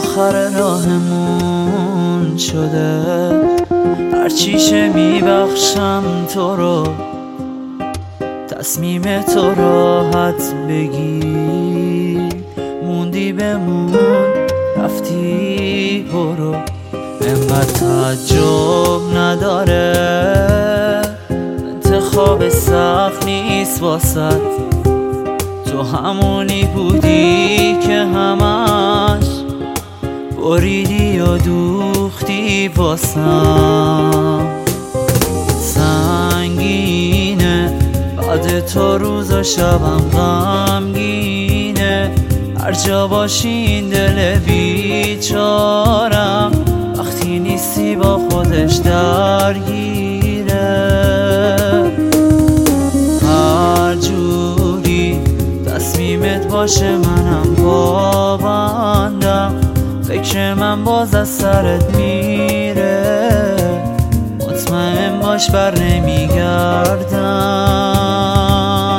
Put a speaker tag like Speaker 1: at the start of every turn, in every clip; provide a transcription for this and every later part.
Speaker 1: آخر راهمون شده، هرچیشه میبخشم تو رو، تصمیم تو راحت بگیر. موندی بمون، رفتی برو، انقدر تعجب نداره، انتخاب سخت نیست واسد. تو همونی بودی که همش بریدی و دوختی واسم. سنگینه بعد تو روز و شبم غمگینه، هر جا باشی این دل بیچارم وقتی نیستی با خودش درگیره. هر جوری تصمیمت باشه منم پابندم، فکر من باز از سرت میره، مطمئن باش بر نمیگردم.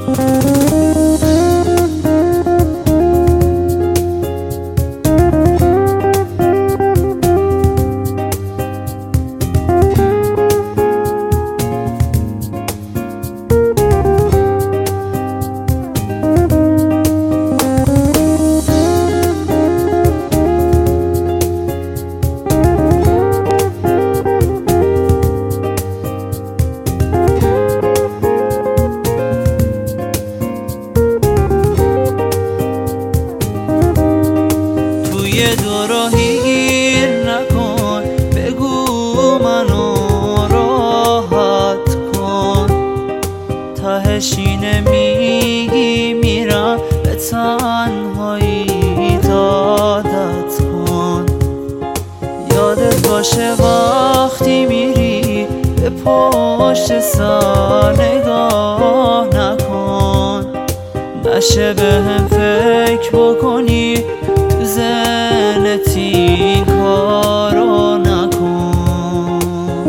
Speaker 1: دو راهی گیر نکن، بگو منو راحت کن، تهش اینه میگی میرم به تنهایی عادت کن. یادت باشه وقتی میری به پشت سر نگاه نکن، نشه بهم فکر بکنی تو ذهنت این کارو نکن.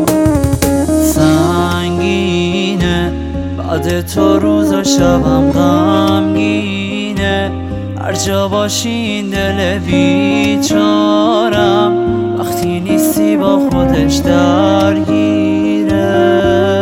Speaker 1: سنگینه بعد تو روز و شبم غمگینه، هر جا باشی این دل بیچارم وقتی نیستی با خودش درگیره.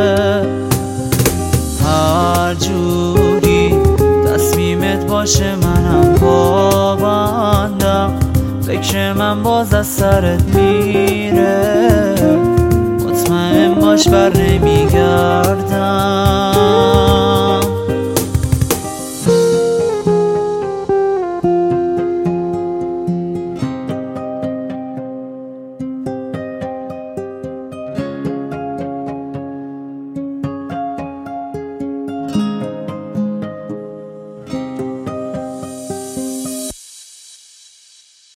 Speaker 1: هر جوری تصمیمت باشه منم پابندم، فکر من باز از سرت میره، مطمئن باش بر نمیگردم.